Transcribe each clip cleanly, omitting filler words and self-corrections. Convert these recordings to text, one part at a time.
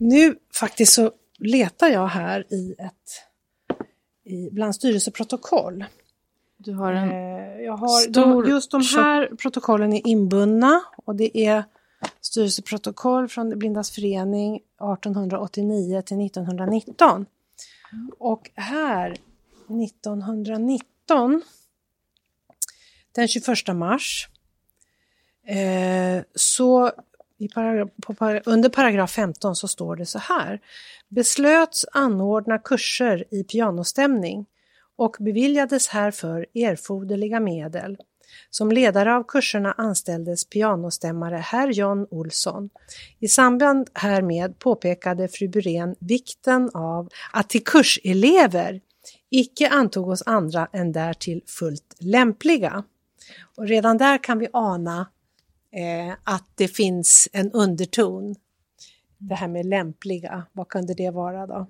Nu faktiskt så letar jag här bland styrelseprotokoll. Du har en just de här protokollen är inbundna och det är styrelseprotokoll från De blindas förening 1889 till 1919. Och här 1919 den 21 mars så under paragraf 15 så står det så här: beslöts anordna kurser i pianostämning och beviljades härför erforderliga medel. Som ledare av kurserna anställdes pianostämmare herr John Olsson. I samband härmed påpekade fru Burén vikten av att till kurselever icke antog oss andra än därtill fullt lämpliga. Och redan där kan vi ana att det finns en underton. Det här med lämpliga, vad kunde det vara då?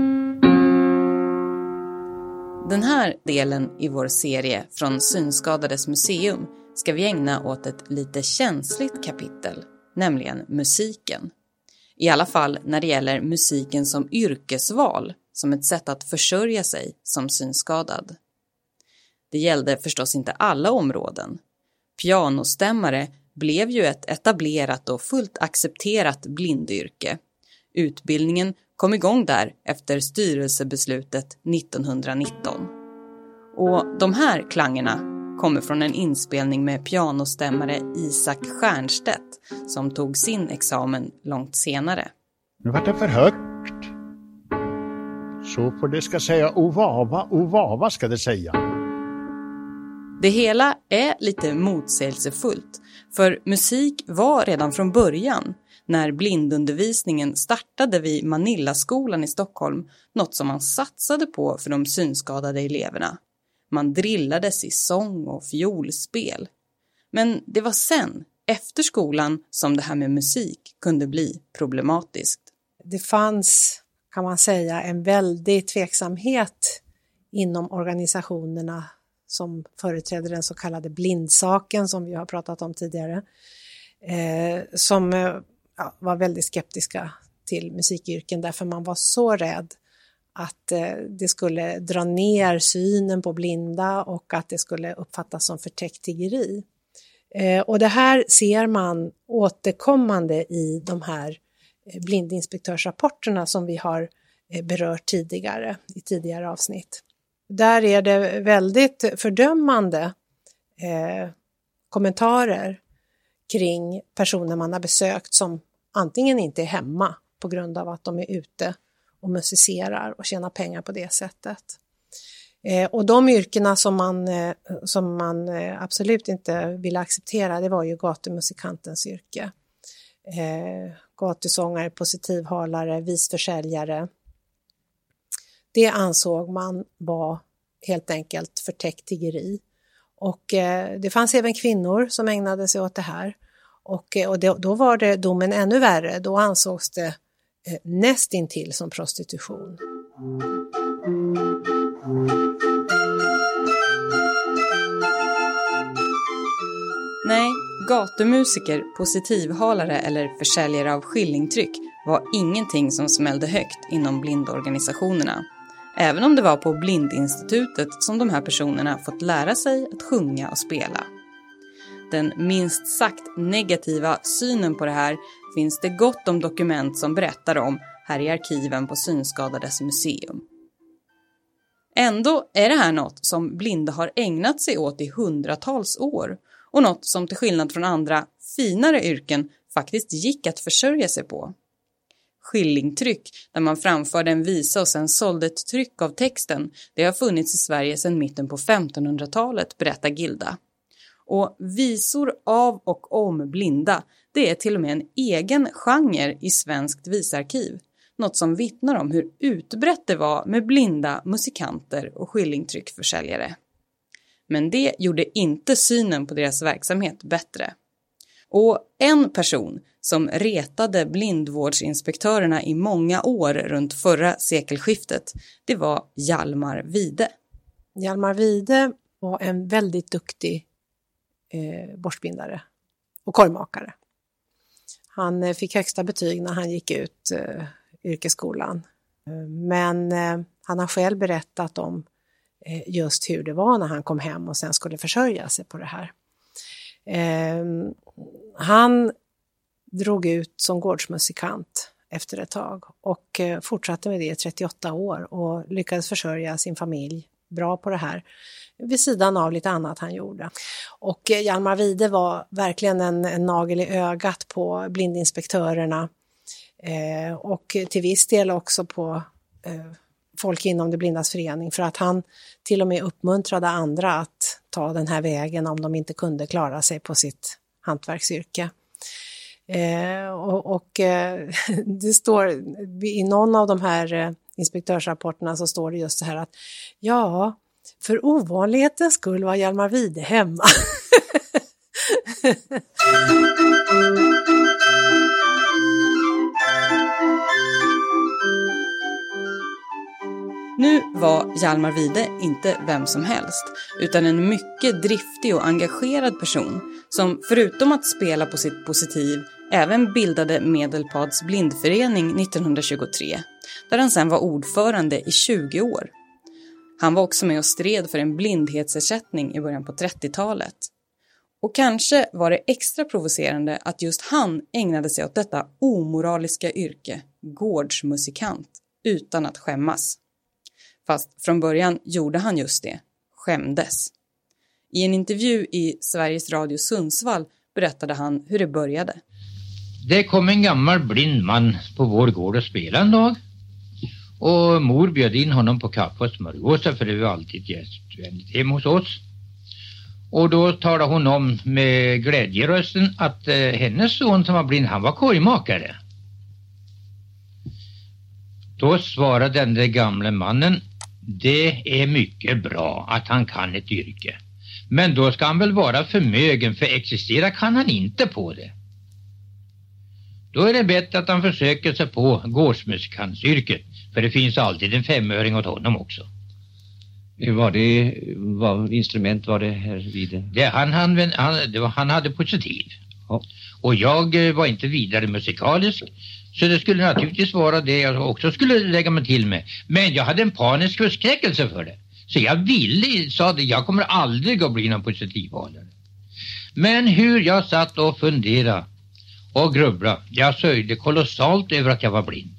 Den här delen i vår serie från Synskadades museum ska vi ägna åt ett lite känsligt kapitel, nämligen musiken. I alla fall när det gäller musiken som yrkesval, som ett sätt att försörja sig som synskadad. Det gällde förstås inte alla områden. Pianostämmare blev ju ett etablerat och fullt accepterat blindyrke. Utbildningen kom igång där efter styrelsebeslutet 1919. Och de här klangerna kommer från en inspelning med pianostämmare Isak Stjernstedt som tog sin examen långt senare. Nu var det för högt. Så får det ska säga ovava ska det säga. Det hela är lite motsägelsefullt, för musik var redan från början, när blindundervisningen startade vid Manillaskolan i Stockholm, något som man satsade på för de synskadade eleverna. Man drillades i sång och fiolspel. Men det var sen, efter skolan, som det här med musik kunde bli problematiskt. Det fanns, kan man säga, en väldig tveksamhet inom organisationerna som företräder den så kallade blindsaken som vi har pratat om tidigare, som var väldigt skeptiska till musikyrken därför man var så rädd att det skulle dra ner synen på blinda och att det skulle uppfattas som förtäckt tiggeri. Och det här ser man återkommande i de här blindinspektörsrapporterna som vi har berört tidigare i tidigare avsnitt. Där är det väldigt fördömande kommentarer kring personer man har besökt som antingen inte är hemma på grund av att de är ute och musicerar och tjänar pengar på det sättet. Och de yrkena som man absolut inte ville acceptera, det var ju gatumusikantens yrke. Gatusångare, positivhalare, visförsäljare. Det ansåg man var helt enkelt förtäckt tiggeri. Och det fanns även kvinnor som ägnade sig åt det här. Och då var det domen ännu värre. Då ansågs det nästintill som prostitution. Nej, gatumusiker, positivhalare eller försäljare av skillingtryck var ingenting som smällde högt inom blindorganisationerna. Även om det var på Blindinstitutet som de här personerna fått lära sig att sjunga och spela. Den minst sagt negativa synen på det här finns det gott om dokument som berättar om här i arkiven på Synskadades museum. Ändå är det här något som blinda har ägnat sig åt i hundratals år och något som till skillnad från andra finare yrken faktiskt gick att försörja sig på. Skillingtryck, där man framförde en visa och sen sålde ett tryck av texten, det har funnits i Sverige sedan mitten på 1500-talet, berättar Gilda. Och visor av och om blinda, det är till och med en egen genre i svenskt visarkiv. Något som vittnar om hur utbrett det var med blinda musikanter och skillingtryckförsäljare. Men det gjorde inte synen på deras verksamhet bättre. Och en person som retade blindvårdsinspektörerna i många år runt förra sekelskiftet, det var Hjalmar Wide. Hjalmar Wide var en väldigt duktig borstbindare och korvmakare. Han fick högsta betyg när han gick ut yrkesskolan. Men han har själv berättat om just hur det var när han kom hem och sen skulle försörja sig på det här. Han drog ut som gårdsmusikant efter ett tag och fortsatte med det i 38 år och lyckades försörja sin familj bra på det här vid sidan av lite annat han gjorde. Och Hjalmar Wide var verkligen en nagel i ögat på blindinspektörerna och till viss del också på folk inom det blindas förening, för att han till och med uppmuntrade andra att ta den här vägen om de inte kunde klara sig på sitt hantverksyrke. Det står i någon av de här inspektörsrapporterna så står det just så här att ja, för ovanlighetens skull var Hjalmar Wide hemma. Nu var Hjalmar Wide inte vem som helst, utan en mycket driftig och engagerad person som förutom att spela på sitt positiv även bildade Medelpads blindförening 1923, där han sedan var ordförande i 20 år. Han var också med och stred för en blindhetsersättning i början på 30-talet. Och kanske var det extra provocerande att just han ägnade sig åt detta omoraliska yrke, gårdsmusikant, utan att skämmas. Fast från början gjorde han just det, skämdes. I en intervju i Sveriges Radio Sundsvall berättade han hur det började. Det kom en gammal blind man på vår gård och spelade en dag. Och mor bjöd in honom på kaffe och smörgåsar, för det var alltid gästvänligt hem hos oss. Och då talade hon om med glädjerösten att hennes son som var blind, han var korgmakare. Då svarade den där gamla mannen: det är mycket bra att han kan ett yrke. Men då ska han väl vara förmögen, för existera kan han inte på det. Då är det bättre att han försöker sig på gårdsmusikantsyrket, för det finns alltid en 5-öring åt honom också. Vad instrument var det här vid? Han hade positiv. Ja. Och jag var inte vidare musikalisk, så det skulle naturligtvis vara det jag också skulle lägga mig till med. Men jag hade en panisk förskräckelse för det. Så jag sa det, jag kommer aldrig att bli någon positivvalare. Men hur jag satt och funderade och grubblade, jag sörjde kolossalt över att jag var blind.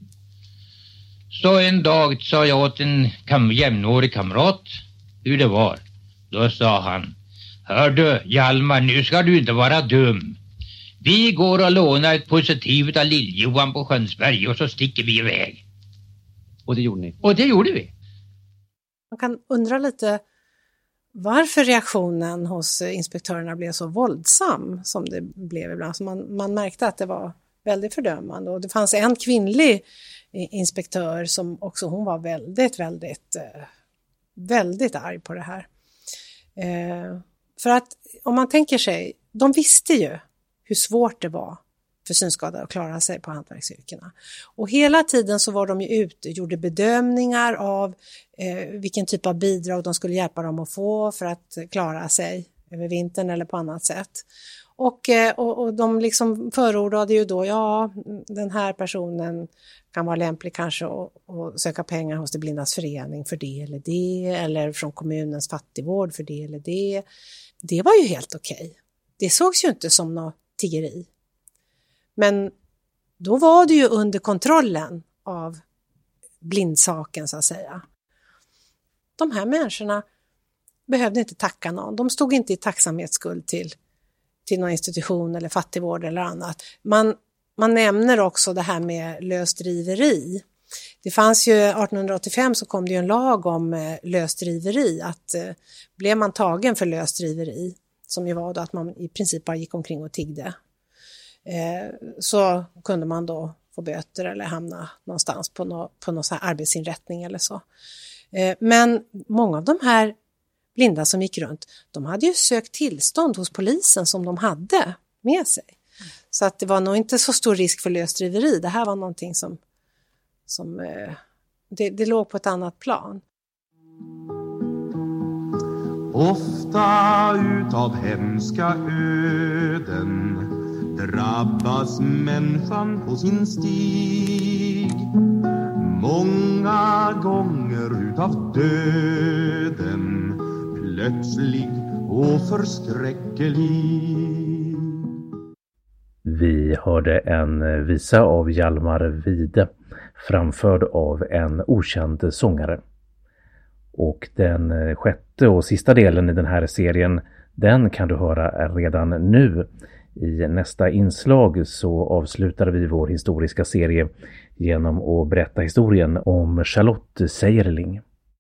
Så en dag sa jag åt en jämnårig kamrat hur det var. Då sa han: hör du Hjalmar, nu ska du inte vara dum. Vi går och lånar ett positiv av Lill-Johan på Skönsberg och så sticker vi iväg. Och det gjorde ni? Och det gjorde vi. Man kan undra lite varför reaktionen hos inspektörerna blev så våldsam som det blev ibland. Så man märkte att det var väldigt fördömande. Och det fanns en kvinnlig inspektör som också, hon var väldigt arg på det här. För att om man tänker sig, de visste ju hur svårt det var för synskadade att klara sig på hantverksyrkena. Och hela tiden så var de ju ute, gjorde bedömningar av vilken typ av bidrag de skulle hjälpa dem att få för att klara sig över vintern eller på annat sätt. Och de liksom förordade ju då, ja, den här personen kan vara lämplig kanske att söka pengar hos det blindas förening för det eller det, eller från kommunens fattigvård för det eller det. Det var ju helt okej. Det sågs ju inte som något tiggeri. Men då var det ju under kontrollen av blindsaken så att säga. De här människorna behövde inte tacka någon. De stod inte i tacksamhetsskuld till någon institution eller fattigvård eller annat. Man nämner också det här med lösdriveri. Det fanns ju 1885 så kom det ju en lag om lösdriveri, att blev man tagen för lösdriveri, som ju var då att man i princip bara gick omkring och tiggde, så kunde man då få böter eller hamna någonstans på någon så här arbetsinrättning eller så. Men många av de här blinda som gick runt, de hade ju sökt tillstånd hos polisen som de hade med sig. Så att det var nog inte så stor risk för lösdriveri. Det här var någonting som det låg på ett annat plan. Ofta utav hemska öden drabbas människan på sin stig många gånger utav döden, plötslig och förskräckelig. Vi hörde en visa av Hjalmar Wide, framförd av en okänd sångare. Och den sjätte och sista delen i den här serien, den kan du höra redan nu. I nästa inslag så avslutar vi vår historiska serie genom att berätta historien om Charlotte Seierling.